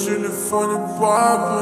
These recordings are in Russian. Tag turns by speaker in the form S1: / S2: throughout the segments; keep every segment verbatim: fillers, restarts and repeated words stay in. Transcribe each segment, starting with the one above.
S1: телефоне папы.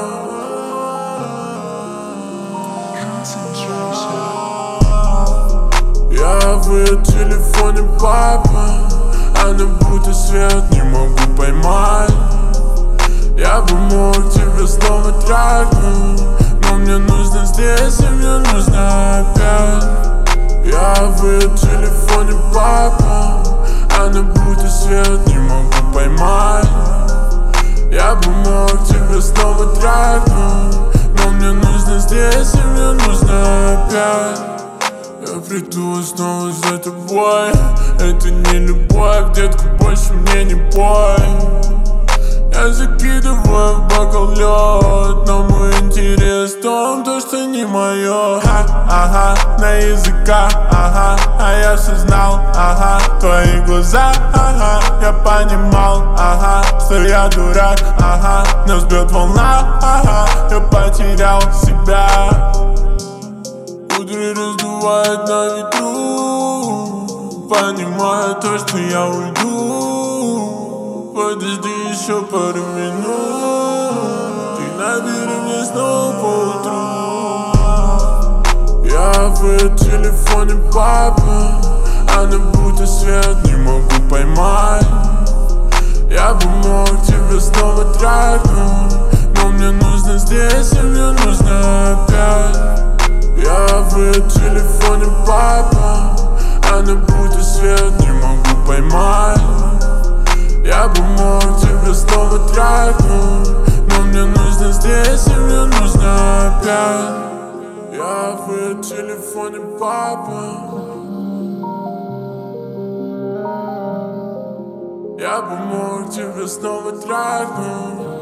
S1: Я в ее телефоне папа, она будто свет не могу поймать. Я бы мог тебя снова трахнуть, но мне нужно здесь и мне нужно опять. Я в ее телефоне папа, она будто свет не могу поймать. Я бы мог тебя снова трахнуть, но мне нужно здесь и мне нужно опять. Я приду снова за тобой, это не любовь, детка, больше мне не пой. Я закидываю в бокал лед, но мой интерес в том, то, что не мое. Ага, на языках, ага, а я все знал, ага, твои глаза, ага, я понимал, ага, что я дурак, ага, нас бьет волна, ага, я потерял себя. Кудри раздувает на ветру, понимаю то, что я уйду. Подожди еще пару минут, ты набери мне снова поутру. Я в ее телефоне папа, она будто свет не могу поймать. Я бы мог тебя снова трахнуть, но мне нужно здесь и мне нужно опять. Я в ее телефоне папа, она будто свет не могу поймать. Я бы мог тебя снова трахнуть, но мне нужно здесь и мне нужно опять. Я в ее телефоне папа, я бы мог тебя снова трахнуть.